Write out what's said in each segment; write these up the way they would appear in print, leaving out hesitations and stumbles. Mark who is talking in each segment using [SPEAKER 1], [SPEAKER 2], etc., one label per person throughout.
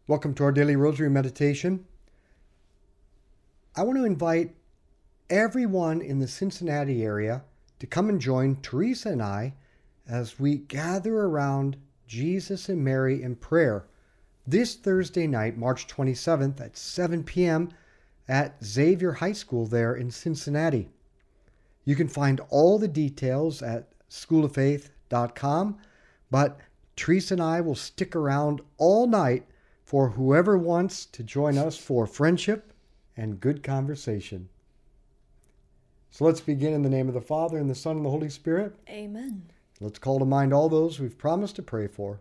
[SPEAKER 1] Welcome to our daily rosary meditation. I want to invite everyone in the Cincinnati area to come and join Teresa and I as we gather around Jesus and Mary in prayer this Thursday night, March 27th at 7 p.m. at Xavier High School there in Cincinnati. You can find all the details at schooloffaith.com, but Teresa and I will stick around all night for whoever wants to join us for friendship and good conversation. So let's begin in the name of the Father, and the Son, and the Holy Spirit.
[SPEAKER 2] Amen.
[SPEAKER 1] Let's call to mind all those we've promised to pray for.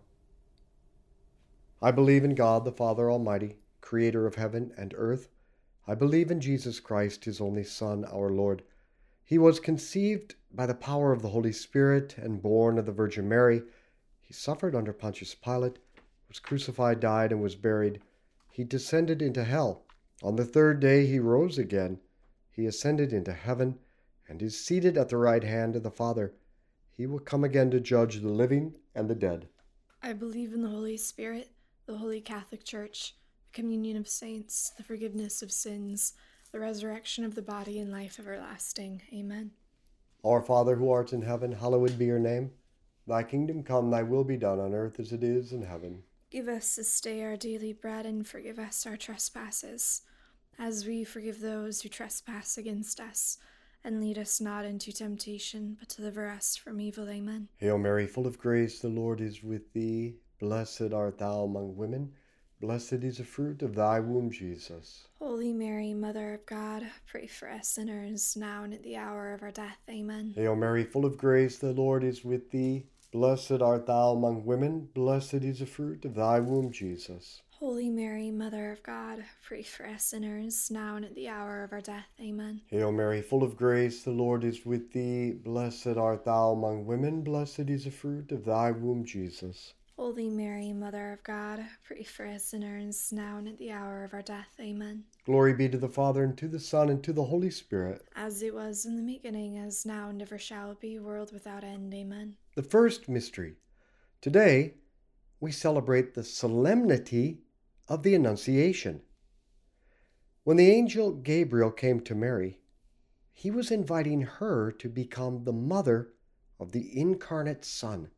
[SPEAKER 1] I believe in God, the Father Almighty, creator of heaven and earth. I believe in Jesus Christ, his only Son, our Lord. He was conceived by the power of the Holy Spirit and born of the Virgin Mary. He suffered under Pontius Pilate, was crucified, died, and was buried. He descended into hell. On the third day he rose again. He ascended into heaven and is seated at the right hand of the Father. He will come again to judge the living and the dead.
[SPEAKER 2] I believe in the Holy Spirit, the Holy Catholic Church, the communion of saints, the forgiveness of sins, the resurrection of the body, and life everlasting. Amen.
[SPEAKER 1] Our Father who art in heaven, hallowed be your name. Thy kingdom come, thy will be done on earth as it is in heaven.
[SPEAKER 2] Give us this day our daily bread, and forgive us our trespasses, as we forgive those who trespass against us. And lead us not into temptation, but deliver us from evil. Amen.
[SPEAKER 1] Hail Mary, full of grace, the Lord is with thee. Blessed art thou among women. Blessed is the fruit of thy womb, Jesus.
[SPEAKER 2] Holy Mary, Mother of God, pray for us sinners, now and at the hour of our death. Amen.
[SPEAKER 1] Hail Mary, full of grace, the Lord is with thee. Blessed art thou among women. Blessed is the fruit of thy womb, Jesus.
[SPEAKER 2] Holy Mary, Mother of God, pray for us sinners, now and at the hour of our death. Amen.
[SPEAKER 1] Hail Mary, full of grace, the Lord is with thee. Blessed art thou among women. Blessed is the fruit of thy womb, Jesus.
[SPEAKER 2] Holy Mary, Mother of God, pray for us sinners, now and at the hour of our death. Amen.
[SPEAKER 1] Glory be to the Father, and to the Son, and to the Holy Spirit.
[SPEAKER 2] As it was in the beginning, as now, and ever shall be, world without end. Amen.
[SPEAKER 1] The first mystery. Today, we celebrate the solemnity of the Annunciation. When the angel Gabriel came to Mary, he was inviting her to become the mother of the incarnate Son.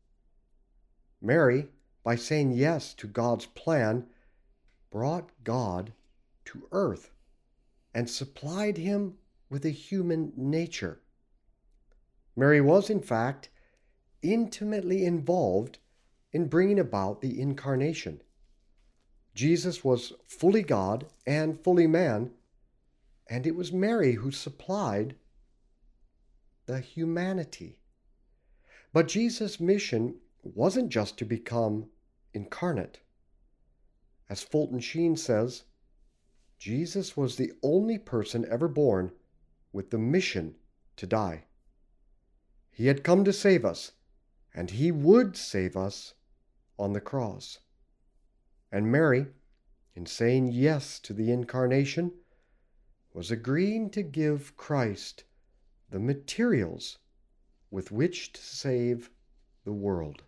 [SPEAKER 1] Mary, by saying yes to God's plan, brought God to earth and supplied him with a human nature. Mary was, in fact, intimately involved in bringing about the incarnation. Jesus was fully God and fully man, and it was Mary who supplied the humanity. But Jesus' mission wasn't just to become incarnate. As Fulton Sheen says, Jesus was the only person ever born with the mission to die. He had come to save us, and he would save us on the cross. And Mary, in saying yes to the incarnation, was agreeing to give Christ the materials with which to save the world.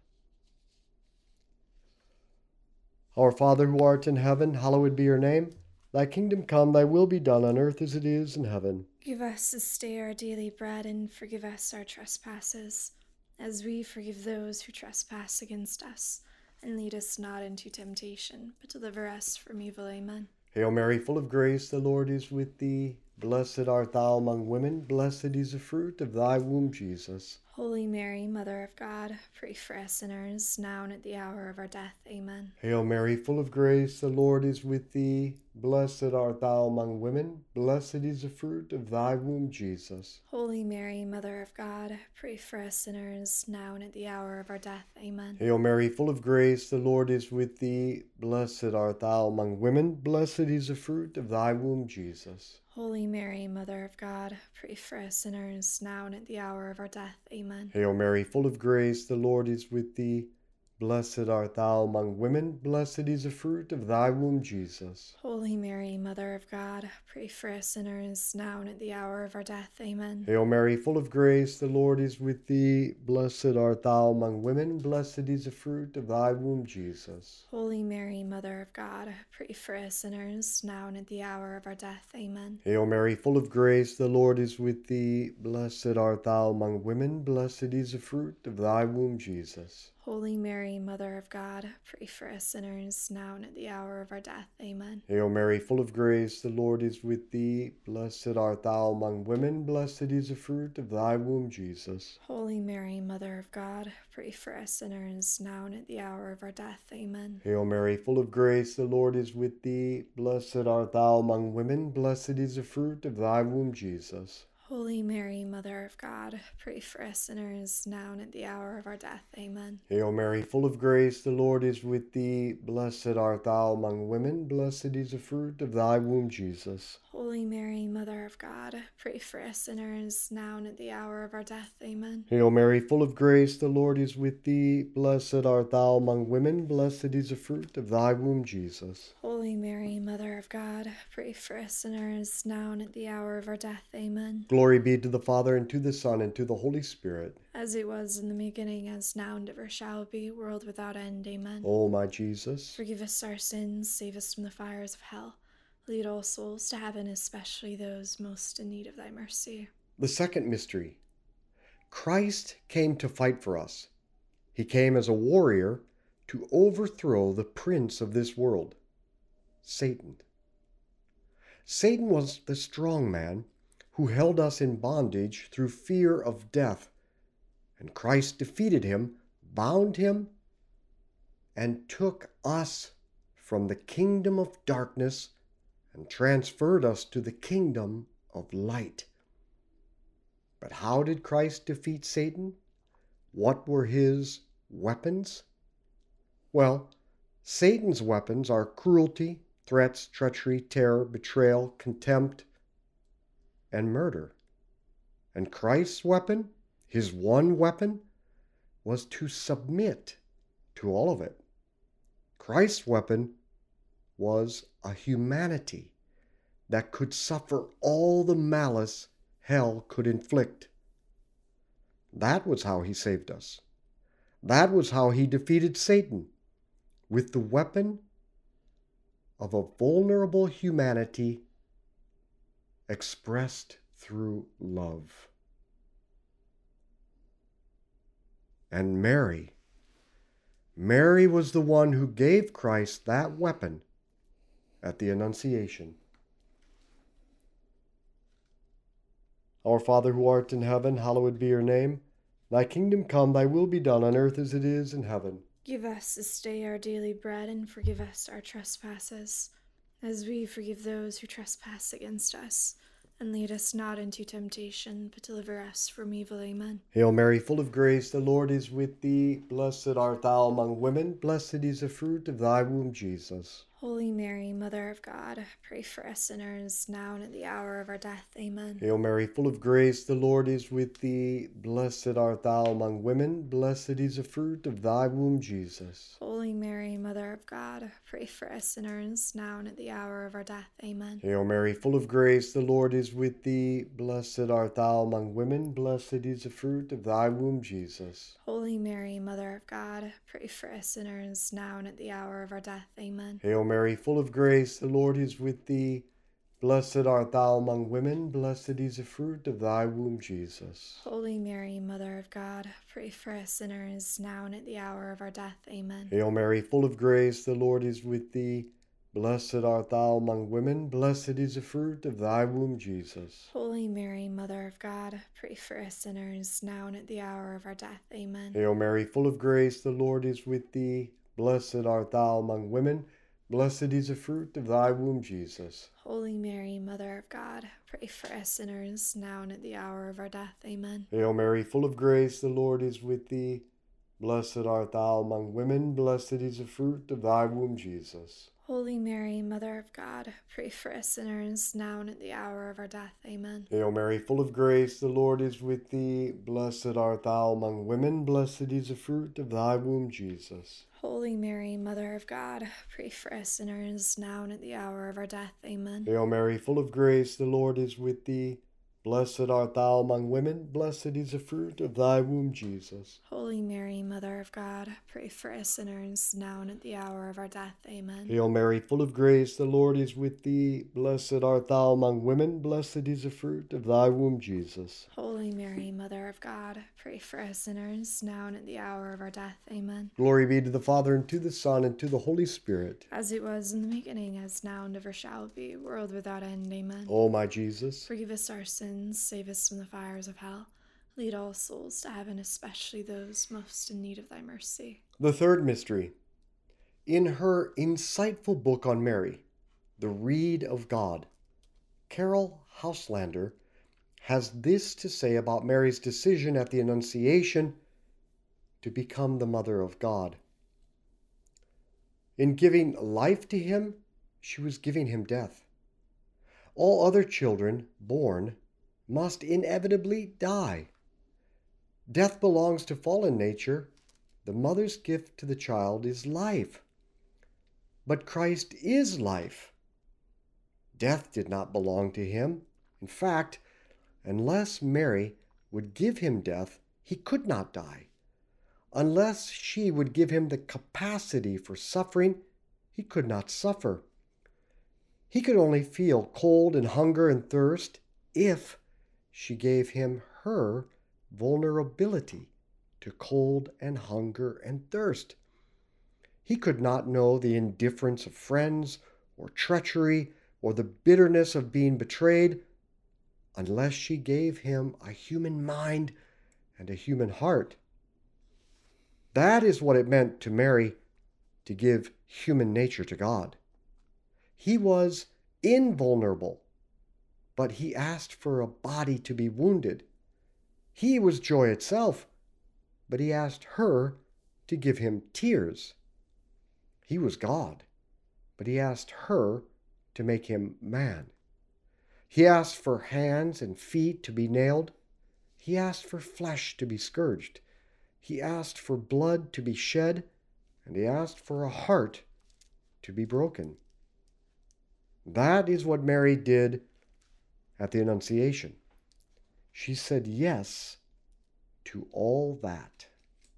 [SPEAKER 1] Our Father who art in heaven, hallowed be your name. Thy kingdom come, thy will be done on earth as it is in heaven.
[SPEAKER 2] Give us this day our daily bread, and forgive us our trespasses, as we forgive those who trespass against us. And lead us not into temptation, but deliver us from evil. Amen.
[SPEAKER 1] Hail Mary, full of grace, the Lord is with thee. Blessed art thou among women. Blessed is the fruit of thy womb, Jesus.
[SPEAKER 2] Holy Mary, Mother of God, pray for us sinners, now and at the hour of our death. Amen.
[SPEAKER 1] Hail Mary, full of grace, the Lord is with thee. Blessed art thou among women. Blessed is the fruit of thy womb, Jesus.
[SPEAKER 2] Holy Mary, Mother of God, pray for us sinners, now and at the hour of our death. Amen.
[SPEAKER 1] Hail Mary, full of grace, the Lord is with thee. Blessed art thou among women. Blessed is the fruit of thy womb, Jesus.
[SPEAKER 2] Holy Mary, Mother of God, pray for us sinners, now and at the hour of our death. Amen.
[SPEAKER 1] Hail Mary, full of grace, the Lord is with thee. Blessed art thou among women, blessed is the fruit of thy womb, Jesus.
[SPEAKER 2] Holy Mary, Mother of God, pray for us sinners, now and at the hour of our death. Amen.
[SPEAKER 1] Hail Mary, full of grace, the Lord is with thee. Blessed art thou among women, blessed is the fruit of thy womb, Jesus.
[SPEAKER 2] Holy Mary, Mother of God, pray for us sinners, now and at the hour of our death. Amen.
[SPEAKER 1] Hail Mary, full of grace, the Lord is with thee. Blessed art thou among women, blessed is the fruit of thy womb, Jesus.
[SPEAKER 2] Holy Mary, Mother of God, pray for us sinners, now and at the hour of our death. Amen.
[SPEAKER 1] Hail Mary, full of grace, the Lord is with thee. Blessed art thou among women, blessed is the fruit of thy womb, Jesus.
[SPEAKER 2] Holy Mary, Mother of God, pray for us sinners, now and at the hour of our death. Amen.
[SPEAKER 1] Hail Mary, full of grace, the Lord is with thee. Blessed art thou among women, blessed is the fruit of thy womb, Jesus.
[SPEAKER 2] Holy Mary, Mother of God, pray for us sinners, now and at the hour of our death. Amen.
[SPEAKER 1] Hail Mary, full of grace, the Lord is with thee. Blessed art thou among women, blessed is the fruit of thy womb, Jesus.
[SPEAKER 2] Holy Mary, Mother of God, pray for us sinners, now and at the hour of our death. Amen.
[SPEAKER 1] Hail Mary, full of grace, the Lord is with thee. Blessed art thou among women, blessed is the fruit of thy womb, Jesus.
[SPEAKER 2] Holy Mary, Mother of God, pray for us sinners, now and at the hour of our death. Amen.
[SPEAKER 1] Glory be to the Father, and to the Son, and to the Holy Spirit.
[SPEAKER 2] As it was in the beginning, as now, and ever shall be, world without end. Amen.
[SPEAKER 1] O my Jesus,
[SPEAKER 2] forgive us our sins, save us from the fires of hell. Lead all souls to heaven, especially those most in need of thy mercy.
[SPEAKER 1] the second mystery. Christ came to fight for us. He came as a warrior to overthrow the prince of this world, Satan. Satan was the strong man who held us in bondage through fear of death, and Christ defeated him, bound him, and took us from the kingdom of darkness and transferred us to the kingdom of light. But how did Christ defeat Satan? What were his weapons? Well, Satan's weapons are cruelty, threats, treachery, terror, betrayal, contempt, and murder. And Christ's weapon, his one weapon, was to submit to all of it. Christ's weapon was a humanity that could suffer all the malice hell could inflict. That was how he saved us. That was how he defeated Satan, with the weapon of a vulnerable humanity expressed through love. And Mary was the one who gave Christ that weapon at the Annunciation. Our Father who art in heaven, hallowed be your name. Thy kingdom come, thy will be done on earth as it is in heaven.
[SPEAKER 2] Give us this day our daily bread, and forgive us our trespasses, as we forgive those who trespass against us. And lead us not into temptation, but deliver us from evil. Amen.
[SPEAKER 1] Hail Mary, full of grace, the Lord is with thee. Blessed art thou among women, blessed is the fruit of thy womb, Jesus.
[SPEAKER 2] Holy Mary, Mother of God, pray for us sinners, now and at the hour of our death. Amen.
[SPEAKER 1] Hail Mary, full of grace, the Lord is with thee. Blessed art thou among women, blessed is the fruit of thy womb, Jesus.
[SPEAKER 2] Holy Mary, Mother of God, pray for us sinners, now and at the hour of our death. Amen.
[SPEAKER 1] Hail Mary, full of grace, the Lord is with thee. Blessed art thou among women, blessed is the fruit of thy womb, Jesus.
[SPEAKER 2] Holy Mary, Mother of God, pray for us sinners, now and at the hour of our death. Amen.
[SPEAKER 1] Hail Mary, full of grace, the Lord is with thee. Blessed art thou among women, blessed is the fruit of thy womb, Jesus.
[SPEAKER 2] Holy Mary, Mother of God, pray for us sinners, now and at the hour of our death. Amen.
[SPEAKER 1] Hail Mary, full of grace, the Lord is with thee. Blessed art thou among women, blessed is the fruit of thy womb, Jesus.
[SPEAKER 2] Holy Mary, Mother of God, pray for us sinners, now and at the hour of our death. Amen.
[SPEAKER 1] Hail Mary, full of grace, the Lord is with thee. Blessed art thou among women, blessed is the fruit of thy womb, Jesus.
[SPEAKER 2] Holy Mary, Mother of God, pray for us sinners, now and at the hour of our death. Amen.
[SPEAKER 1] Hail Mary, full of grace, the Lord is with thee. Blessed art thou among women, blessed is the fruit of thy womb, Jesus.
[SPEAKER 2] Holy Mary, Mother of God, pray for us sinners, now and at the hour of our death. Amen.
[SPEAKER 1] Hail Mary, full of grace, the Lord is with thee. Blessed art thou among women, blessed is the fruit of thy womb, Jesus.
[SPEAKER 2] Holy Mary, Mother of God, pray for us sinners, now and at the hour of our death. Amen.
[SPEAKER 1] Hail Mary, full of grace, the Lord is with thee. Blessed art thou among women, blessed is the fruit of thy womb, Jesus.
[SPEAKER 2] Holy Mary, Mother of God, pray for us sinners, now and at the hour of our death. Amen.
[SPEAKER 1] Hail Mary, full of grace, the Lord is with thee. Blessed art thou among women, blessed is the fruit of thy womb, Jesus.
[SPEAKER 2] Holy Mary, Mother of God, pray for us sinners, now and at the hour of our death. Amen.
[SPEAKER 1] Glory be to the Father, and to the Son, and to the Holy Spirit.
[SPEAKER 2] As it was in the beginning, as now, and ever shall be, world without end. Amen.
[SPEAKER 1] O my Jesus,
[SPEAKER 2] Forgive us our sins, save us from the fires of hell. Lead all souls to heaven, especially those most in need of thy mercy.
[SPEAKER 1] the third mystery. In her insightful book on Mary, The Reed of God, Carol Houselander has this to say about Mary's decision at the Annunciation to become the Mother of God. In giving life to him, she was giving him death. All other children born must inevitably die. Death belongs to fallen nature. The mother's gift to the child is life. But Christ is life. Death did not belong to him. In fact, unless Mary would give him death, he could not die. Unless she would give him the capacity for suffering, he could not suffer. He could only feel cold and hunger and thirst if she gave him her vulnerability to cold and hunger and thirst. He could not know the indifference of friends or treachery or the bitterness of being betrayed unless she gave him a human mind and a human heart. That is what it meant to Mary to give human nature to God. He was invulnerable, but he asked for a body to be wounded. He was joy itself, but he asked her to give him tears. He was God, but he asked her to make him man. He asked for hands and feet to be nailed. He asked for flesh to be scourged. He asked for blood to be shed, and he asked for a heart to be broken. That is what Mary did at the Annunciation. She said yes to all that.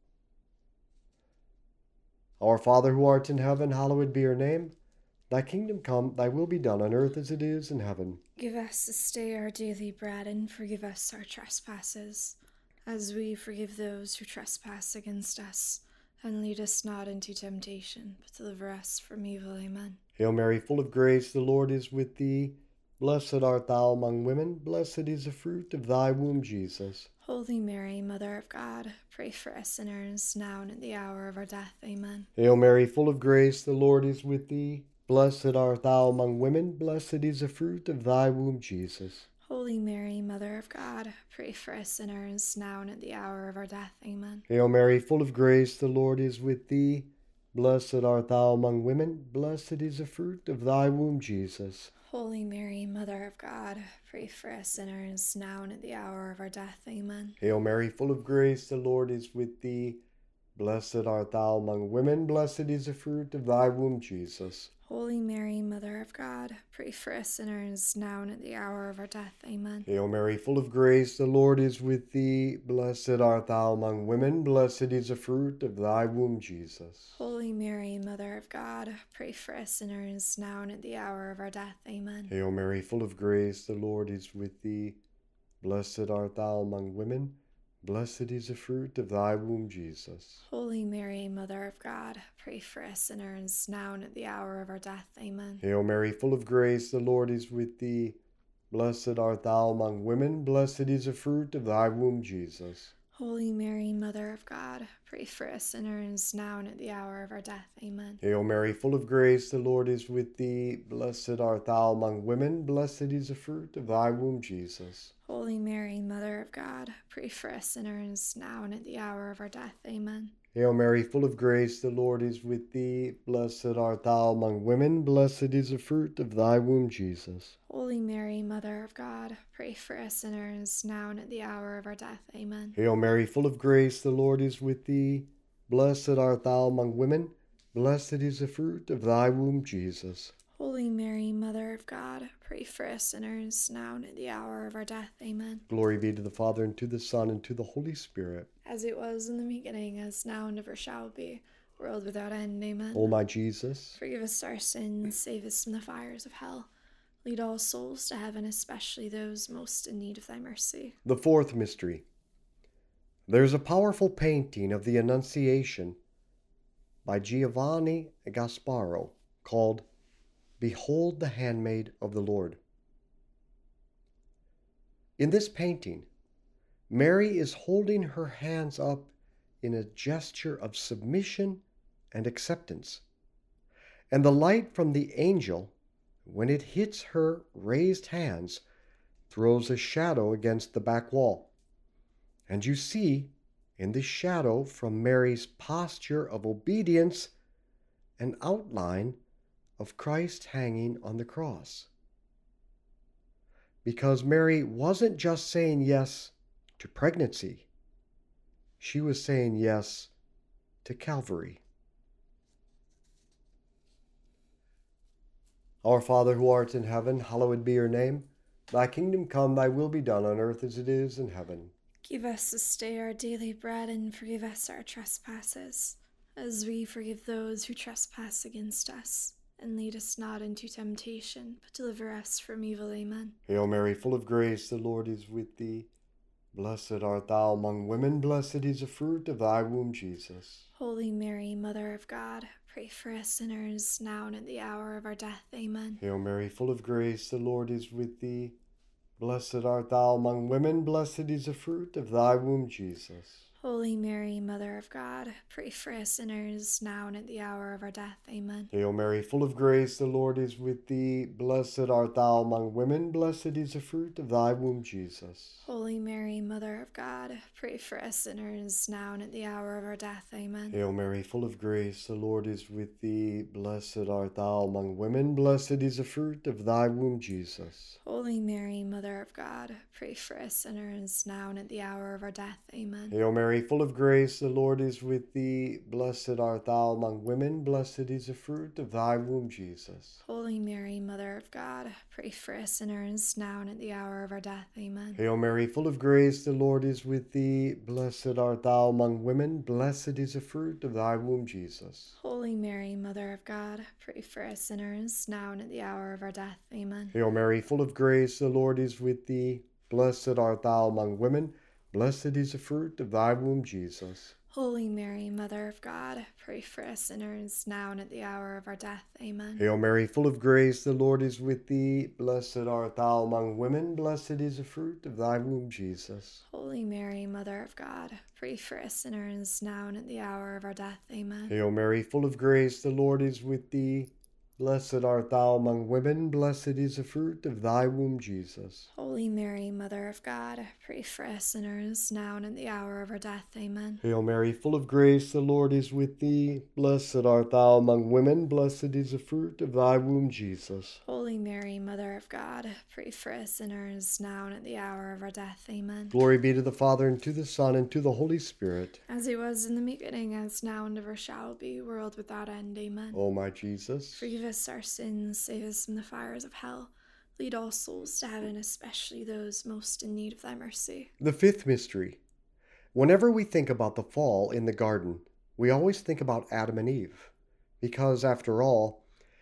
[SPEAKER 1] Our Father who art in heaven, hallowed be your name. Thy kingdom come, thy will be done on earth as it is in heaven.
[SPEAKER 2] Give us this day our daily bread, and forgive us our trespasses, as we forgive those who trespass against us. And lead us not into temptation, but deliver us from evil. Amen.
[SPEAKER 1] Hail Mary, full of grace, the Lord is with thee. Blessed art thou among women, blessed is the fruit of thy womb, Jesus.
[SPEAKER 2] Holy Mary, Mother of God, pray for us sinners, now and at the hour of our death. Amen.
[SPEAKER 1] Hail Mary, full of grace, the Lord is with thee. Blessed art thou among women, blessed is the fruit of thy womb, Jesus.
[SPEAKER 2] Holy Mary, Mother of God, pray for us sinners, now and at the hour of our death. Amen.
[SPEAKER 1] Hail Mary, full of grace, the Lord is with thee. Blessed art thou among women, blessed is the fruit of thy womb, Jesus.
[SPEAKER 2] Holy Mary, Mother of God, pray for us sinners, now and at the hour of our death. Amen.
[SPEAKER 1] Hail Mary, full of grace, the Lord is with thee. Blessed art thou among women, blessed is the fruit of thy womb, Jesus.
[SPEAKER 2] Holy Mary, Mother of God, pray for us sinners, now and at the hour of our death. Amen.
[SPEAKER 1] Hail Mary, full of grace, the Lord is with thee. Blessed art thou among women, blessed is the fruit of thy womb, Jesus.
[SPEAKER 2] Holy Mary, Mother of God, pray for us sinners, now and at the hour of our death. Amen.
[SPEAKER 1] Hail Mary, full of grace, the Lord is with thee. Blessed art thou among women, blessed is the fruit of thy womb, Jesus.
[SPEAKER 2] Holy Mary, Mother of God, pray for us sinners, now and at the hour of our death. Amen.
[SPEAKER 1] Hail Mary, full of grace, the Lord is with thee. Blessed art thou among women, blessed is the fruit of thy womb, Jesus.
[SPEAKER 2] Holy Mary, Mother of God, pray for us sinners, now and at the hour of our death. Amen.
[SPEAKER 1] Hail Mary, full of grace, the Lord is with thee. Blessed art thou among women, blessed is the fruit of thy womb, Jesus.
[SPEAKER 2] Holy Mary, Mother of God, pray for us sinners, now and at the hour of our death. Amen.
[SPEAKER 1] Hail Mary, full of grace, the Lord is with thee. Blessed art thou among women, blessed is the fruit of thy womb, Jesus.
[SPEAKER 2] Holy Mary, Mother of God, pray for us sinners, now and at the hour of our death. Amen.
[SPEAKER 1] Hail Mary, full of grace, the Lord is with thee. Blessed art thou among women, blessed is the fruit of thy womb, Jesus.
[SPEAKER 2] Holy Mary, Mother of God, pray for us sinners, now and at the hour of our death. Amen.
[SPEAKER 1] Glory be to the Father, and to the Son, and to the Holy Spirit.
[SPEAKER 2] As it was in the beginning, as now and ever shall be, world without end. Amen.
[SPEAKER 1] O my Jesus,
[SPEAKER 2] forgive us our sins, save us from the fires of hell. Lead all souls to heaven, especially those most in need of thy mercy.
[SPEAKER 1] the fourth mystery. There's a powerful painting of the Annunciation by Giovanni Gasparo called Behold the Handmaid of the Lord. In this painting, Mary is holding her hands up in a gesture of submission and acceptance. And the light from the angel, when it hits her raised hands, throws a shadow against the back wall. And you see, in the shadow from Mary's posture of obedience, an outline of Christ hanging on the cross. Because Mary wasn't just saying yes to pregnancy, she was saying yes to Calvary. Our Father who art in heaven, hallowed be your name. Thy kingdom come, thy will be done on earth as it is in heaven.
[SPEAKER 2] Give us this day our daily bread, and forgive us our trespasses, as we forgive those who trespass against us. And lead us not into temptation, but deliver us from evil. Amen.
[SPEAKER 1] Hail Mary, full of grace, the Lord is with thee. Blessed art thou among women, blessed is the fruit of thy womb, Jesus.
[SPEAKER 2] Holy Mary, Mother of God, pray for us sinners, now and at the hour of our death. Amen.
[SPEAKER 1] Hail Mary, full of grace, the Lord is with thee. Blessed art thou among women, blessed is the fruit of thy womb, Jesus.
[SPEAKER 2] Holy Mary, Mother of God, pray for us sinners, now and at the hour of our death. Amen.
[SPEAKER 1] Hail Mary, full of grace, the Lord is with thee. Blessed art thou among women, blessed is the fruit of thy womb, Jesus.
[SPEAKER 2] Holy Mary, Mother of God, pray for us sinners, now and at the hour of our death. Amen.
[SPEAKER 1] Hail Mary, full of grace, the Lord is with thee. Blessed art thou among women, blessed is the fruit of thy womb, Jesus.
[SPEAKER 2] Holy Mary, Mother of God, pray for us sinners, now and at the hour of our death. Amen.
[SPEAKER 1] Hail Mary, full of grace, the Lord is with thee. Blessed art thou among women, blessed is the fruit of thy womb, Jesus.
[SPEAKER 2] Holy Mary, Mother of God, pray for us sinners, now and at the hour of our death. Amen.
[SPEAKER 1] Hail Mary, full of grace, the Lord is with thee. Blessed art thou among women, blessed is the fruit of thy womb, Jesus.
[SPEAKER 2] Holy Mary, Mother of God, pray for us sinners, now and at the hour of our death. Amen.
[SPEAKER 1] Hail Mary, full of grace, the Lord is with thee. Blessed art thou among women, blessed is the fruit of thy womb, Jesus.
[SPEAKER 2] Holy Mary, Mother of God, pray for us sinners, now and at the hour of our death. Amen.
[SPEAKER 1] Hail Mary, full of grace, the Lord is with thee. Blessed art thou among women, blessed is the fruit of thy womb, Jesus.
[SPEAKER 2] Holy Mary, Mother of God, pray for us sinners, now and at the hour of our death. Amen.
[SPEAKER 1] Hail Mary, full of grace, the Lord is with thee. Blessed art thou among women, blessed is the fruit of thy womb, Jesus.
[SPEAKER 2] Holy Mary, Mother of God, pray for us sinners, now and at the hour of our death. Amen.
[SPEAKER 1] Hail Mary, full of grace, the Lord is with thee. Blessed art thou among women, blessed is the fruit of thy womb, Jesus.
[SPEAKER 2] Holy Mary, Mother of God, pray for us sinners, now and at the hour of our death. Amen.
[SPEAKER 1] Glory be to the Father, and to the Son, and to the Holy Spirit.
[SPEAKER 2] As it was in the beginning, as now and ever shall be, world without end. Amen.
[SPEAKER 1] O my Jesus,
[SPEAKER 2] forgive us our sins, save us from the fires of hell. Lead all souls to heaven, especially those most in need of thy mercy.
[SPEAKER 1] the fifth mystery. Whenever we think about the fall in the garden, we always think about Adam and Eve, because after all,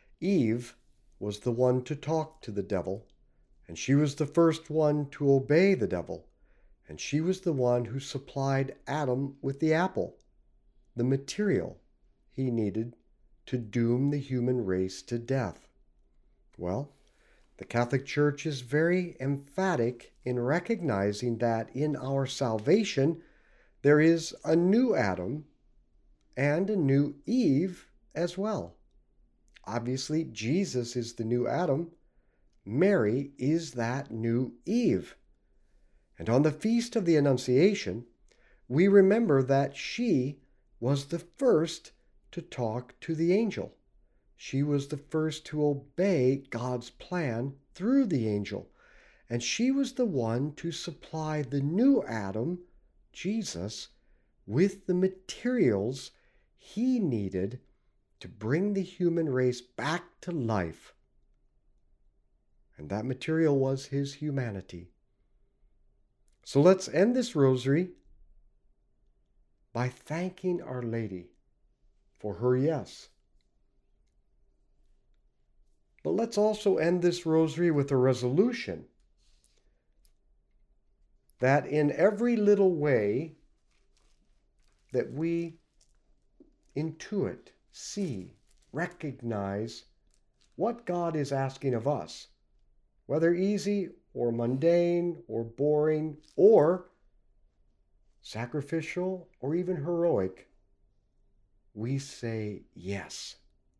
[SPEAKER 1] Eve was the one to talk to the devil, and she was the first one to obey the devil, and she was the one who supplied Adam with the apple, the material he needed to doom the human race to death. Well, the Catholic Church is very emphatic in recognizing that in our salvation there is a new Adam and a new Eve as well. Obviously, Jesus is the new Adam. Mary is that new Eve. And on the Feast of the Annunciation, we remember that she was the first to talk to the angel. She was the first to obey God's plan through the angel. And she was the one to supply the new Adam, Jesus, with the materials he needed to bring the human race back to life. And that material was his humanity. So let's end this rosary by thanking Our Lady for her yes. But let's also end this rosary with a resolution that in every little way that we intuit, see, recognize what God is asking of us, whether easy or mundane or boring or sacrificial or even heroic, we say yes.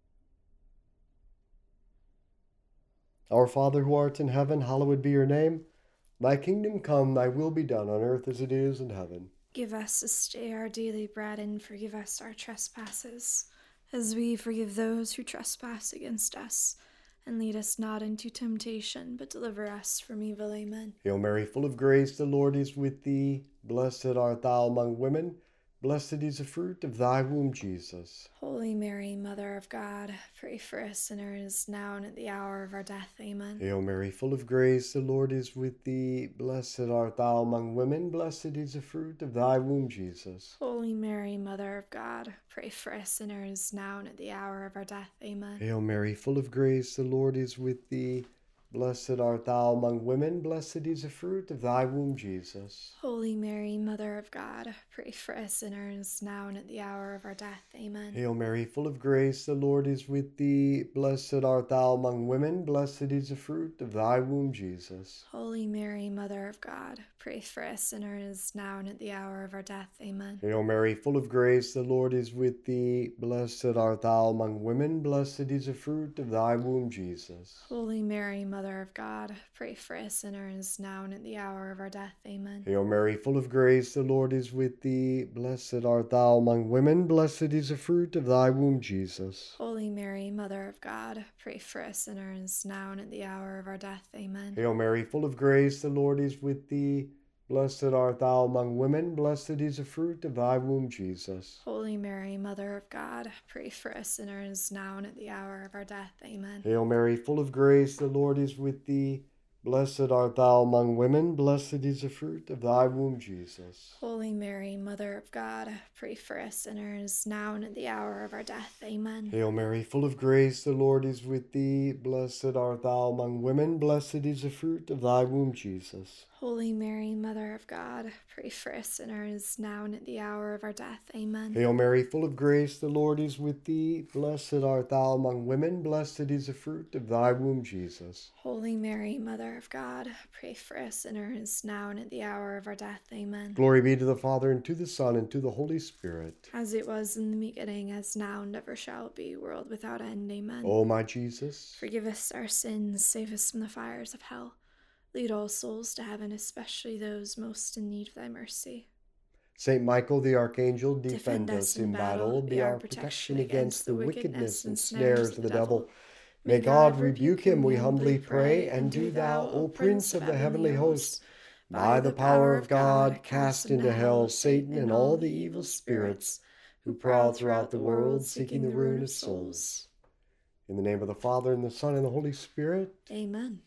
[SPEAKER 1] Our Father who art in heaven, hallowed be your name. Thy kingdom come, thy will be done on earth as it is in heaven.
[SPEAKER 2] Give us this day our daily bread, and forgive us our trespasses, as we forgive those who trespass against us. And lead us not into temptation, but deliver us from evil. Amen.
[SPEAKER 1] Hail Mary, full of grace, the Lord is with thee. Blessed art thou among women. Blessed is the fruit of thy womb, Jesus.
[SPEAKER 2] Holy Mary, Mother of God, pray for us sinners, now and at the hour of our death. Amen.
[SPEAKER 1] Hail Mary, full of grace, the Lord is with thee. Blessed art thou among women. Blessed is the fruit of thy womb, Jesus.
[SPEAKER 2] Holy Mary, Mother of God, pray for us sinners, now and at the hour of our death. Amen.
[SPEAKER 1] Hail Mary, full of grace, the Lord is with thee. Blessed art thou among women, blessed is the fruit of thy womb, Jesus.
[SPEAKER 2] Holy Mary, Mother of God, pray for us sinners, now and at the hour of our death. Amen.
[SPEAKER 1] Hail Mary, full of grace, the Lord is with thee. Blessed art thou among women, blessed is the fruit of thy womb, Jesus.
[SPEAKER 2] Holy Mary, Mother of God, pray for us sinners, now and at the hour of our death. Amen.
[SPEAKER 1] Hail Mary, full of grace, the Lord is with thee. Blessed art thou among women, blessed is the fruit of thy womb, Jesus.
[SPEAKER 2] Holy Mary, Mother of God, pray for us sinners, now and at the hour of our death. Amen.
[SPEAKER 1] Hail Mary, full of grace, the Lord is with thee. Blessed art thou among women, blessed is the fruit of thy womb, Jesus.
[SPEAKER 2] Holy Mary, Mother of God, pray for us sinners, now and at the hour of our death. Amen.
[SPEAKER 1] Hail Mary, full of grace, the Lord is with thee. Blessed art thou among women, blessed is the fruit of thy womb, Jesus.
[SPEAKER 2] Holy Mary, Mother of God, pray for us sinners, now and at the hour of our death. Amen.
[SPEAKER 1] Hail Mary, full of grace, the Lord is with thee. Blessed art thou among women, blessed is the fruit of thy womb, Jesus.
[SPEAKER 2] Holy Mary, Mother of God, pray for us sinners, now and at the hour of our death. Amen.
[SPEAKER 1] Hail Mary, full of grace, the Lord is with thee. Blessed art thou among women, blessed is the fruit of thy womb, Jesus.
[SPEAKER 2] Holy Mary, Mother of God, pray for us sinners, now and at the hour of our death. Amen.
[SPEAKER 1] Hail Mary, full of grace, the Lord is with thee. Blessed art thou among women, blessed is the fruit of thy womb, Jesus.
[SPEAKER 2] Holy Mary, Mother of God, pray for us sinners, now and at the hour of our death. Amen.
[SPEAKER 1] Glory be to the Father, and to the Son, and to the Holy Spirit.
[SPEAKER 2] As it was in the beginning, as now, and ever shall be, world without end. Amen.
[SPEAKER 1] O my Jesus,
[SPEAKER 2] forgive us our sins, save us from the fires of hell. Lead all souls to heaven, especially those most in need of thy mercy.
[SPEAKER 1] Saint Michael the Archangel, defend us in battle, be our protection against the wickedness and snares of the devil. May God rebuke him, we humbly pray, and do thou, O Prince of the heavenly host, by the power of God, cast into hell Satan and all the evil spirits who prowl throughout the world, seeking the ruin of souls. In the name of the Father, and the Son, and the Holy Spirit.
[SPEAKER 2] Amen.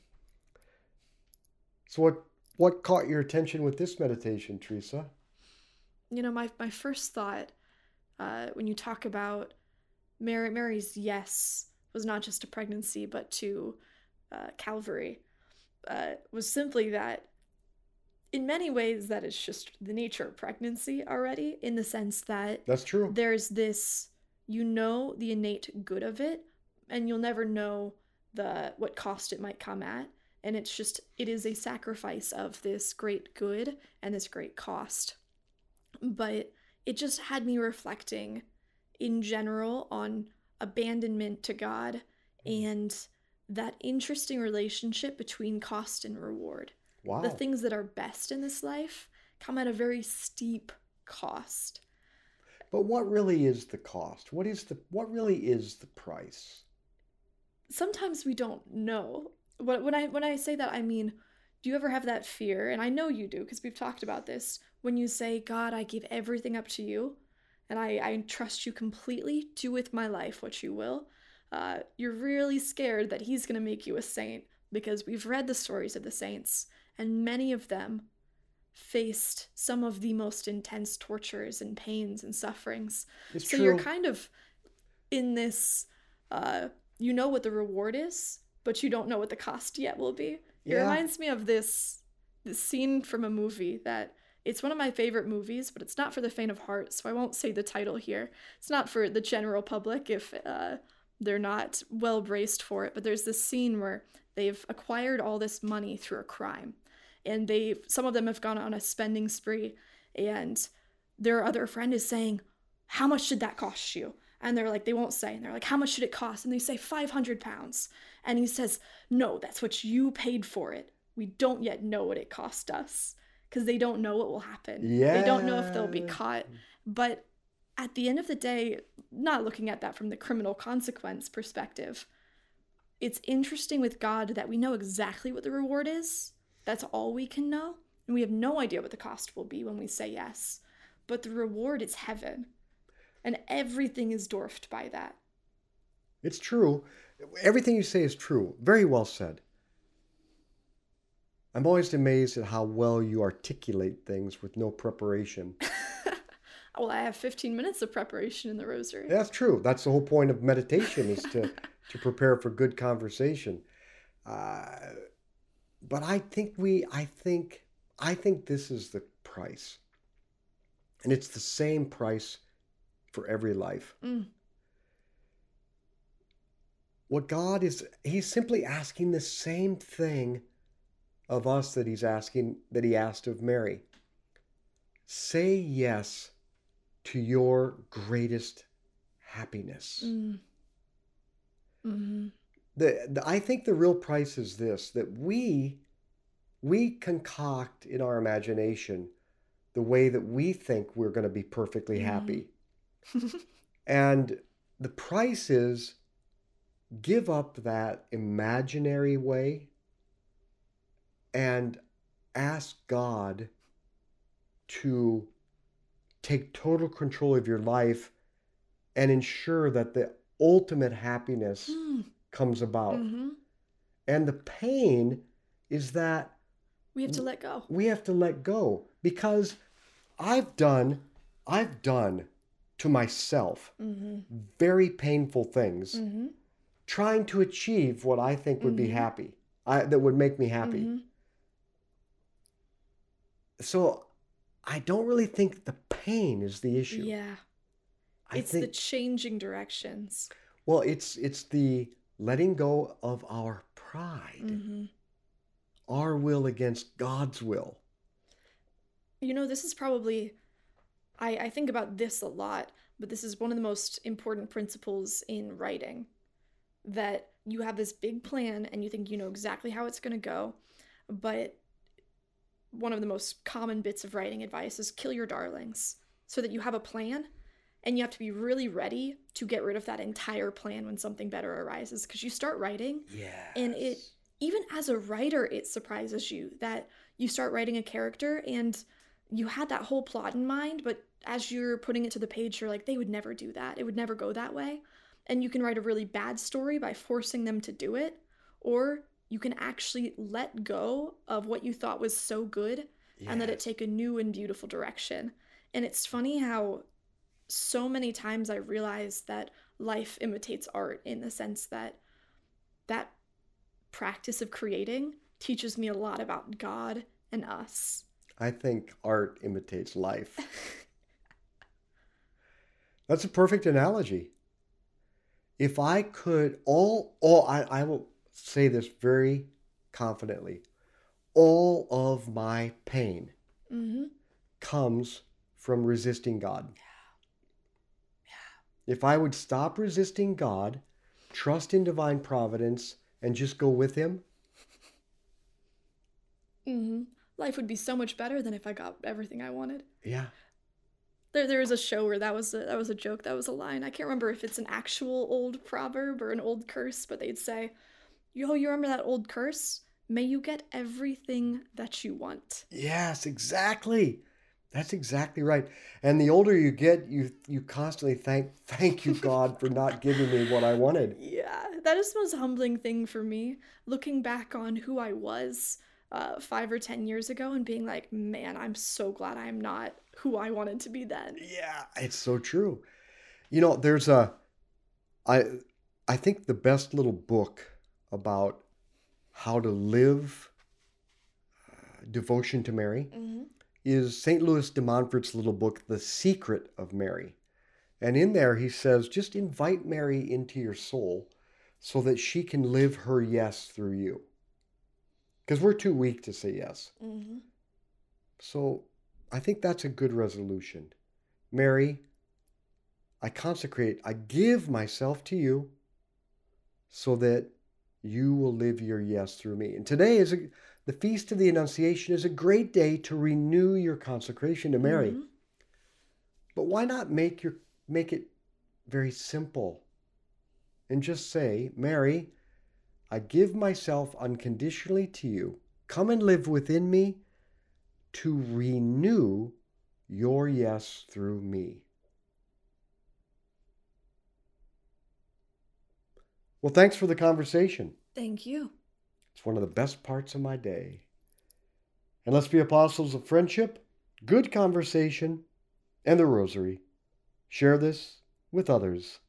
[SPEAKER 1] So what caught your attention with this meditation, Teresa?
[SPEAKER 2] You know, my first thought, when you talk about Mary's yes was not just to pregnancy, but to Calvary, was simply that in many ways that is just the nature of pregnancy already, in the sense that
[SPEAKER 1] that's true.
[SPEAKER 2] There's this, you know, the innate good of it, and you'll never know what cost it might come at. And it is a sacrifice of this great good and this great cost. But it just had me reflecting in general on abandonment to God and that interesting relationship between cost and reward.
[SPEAKER 1] Wow.
[SPEAKER 2] The things that are best in this life come at a very steep cost.
[SPEAKER 1] But what really is the cost? What really is the price?
[SPEAKER 2] Sometimes we don't know. When I say that, I mean, do you ever have that fear? And I know you do because we've talked about this. When you say, God, I give everything up to you, and I trust you completely. Do with my life what you will. You're really scared that he's going to make you a saint because we've read the stories of the saints, and many of them faced some of the most intense tortures and pains and sufferings.
[SPEAKER 1] It's
[SPEAKER 2] So
[SPEAKER 1] true.
[SPEAKER 2] you're kind of in this, you know what the reward is, but you don't know what the cost yet will be. It
[SPEAKER 1] Yeah.
[SPEAKER 2] reminds me of this scene from a movie that it's one of my favorite movies, but it's not for the faint of heart, so I won't say the title here. It's not for the general public if they're not well braced for it, but there's this scene where they've acquired all this money through a crime. And some of them have gone on a spending spree, and their other friend is saying, how much did that cost you? And they're like, they won't say. And they're like, how much should it cost? And they say 500 pounds. And he says, no, that's what you paid for it. We don't yet know what it cost us because they don't know what will happen. They don't know if they'll be
[SPEAKER 1] Yeah.
[SPEAKER 2] caught. But at the end of the day, not looking at that from the criminal consequence perspective, it's interesting with God that we know exactly what the reward is. That's all we can know. And we have no idea what the cost will be when we say yes. But the reward is heaven. And everything is dwarfed by that.
[SPEAKER 1] It's true. Everything you say is true. Very well said. I'm always amazed at how well you articulate things with no preparation.
[SPEAKER 2] Well, I have 15 minutes of preparation in the rosary.
[SPEAKER 1] That's true. That's the whole point of meditation is to prepare for good conversation. But I think this is the price. And it's the same price for every life. What God is, he's simply asking the same thing of us that he asked of Mary. Say yes to your greatest happiness. I think the real price is this, that we concoct in our imagination the way that we think we're going to be perfectly happy. And the price is give up that imaginary way and ask God to take total control of your life and ensure that the ultimate happiness comes about. And the pain is that
[SPEAKER 2] we have to let go.
[SPEAKER 1] We have to let go because I've done to myself very painful things trying to achieve what I think would be happy, that would make me happy. So I don't really think the pain is the issue.
[SPEAKER 2] Yeah.
[SPEAKER 1] I
[SPEAKER 2] It's
[SPEAKER 1] think,
[SPEAKER 2] the changing directions.
[SPEAKER 1] well, it's the letting go of our pride, our will against God's will.
[SPEAKER 2] You know, this is probably, I think about this a lot, but this is one of the most important principles in writing. That you have this big plan and you think you know exactly how it's going to go, but one of the most common bits of writing advice is kill your darlings so that you have a plan and you have to be really ready to get rid of that entire plan when something better arises because you start writing and it, even as a writer, it surprises you that you start writing a character and you had that whole plot in mind, but as you're putting it to the page, you're like, they would never do that. It would never go that way. And you can write a really bad story by forcing them to do it, or you can actually let go of what you thought was so good and let it take a new and beautiful direction. And it's funny how so many times I realize that life imitates art in the sense that that practice of creating teaches me a lot about God and us.
[SPEAKER 1] I think art imitates life. That's a perfect analogy. If I could, I will say this very confidently, all of my pain comes from resisting God. If I would stop resisting God, trust in divine providence, and just go with him,
[SPEAKER 2] Life would be so much better than if I got everything I wanted.
[SPEAKER 1] yeah.
[SPEAKER 2] There was a show where that was a joke, that was a line. I can't remember if it's an actual old proverb or an old curse, but they'd say, "Yo, you remember that old curse? May you get everything that you want."
[SPEAKER 1] Yes, exactly. That's exactly right. And the older you get, you constantly thank you, God, for not giving me what I wanted.
[SPEAKER 2] Yeah, that is the most humbling thing for me, looking back on who I was 5 or 10 years ago and being like, man, I'm so glad I'm not who I wanted to be then.
[SPEAKER 1] Yeah, it's so true. You know, there's a I I think the best little book about how to live devotion to Mary
[SPEAKER 2] Hmm.
[SPEAKER 1] is St. Louis de Montfort's little book, The Secret of Mary. And in there, he says, just invite Mary into your soul so that she can live her yes through you. Because we're too weak to say yes.
[SPEAKER 2] Hmm.
[SPEAKER 1] So I think that's a good resolution. Mary, I give myself to you so that you will live your yes through me. And today the Feast of the Annunciation is a great day to renew your consecration to Mary.
[SPEAKER 2] Hmm.
[SPEAKER 1] But why not make it very simple and just say, Mary, I give myself unconditionally to you. Come and live within me to renew your yes through me. Well, thanks for the conversation.
[SPEAKER 2] Thank you.
[SPEAKER 1] It's one of the best parts of my day. And let's be apostles of friendship, good conversation, and the rosary. Share this with others.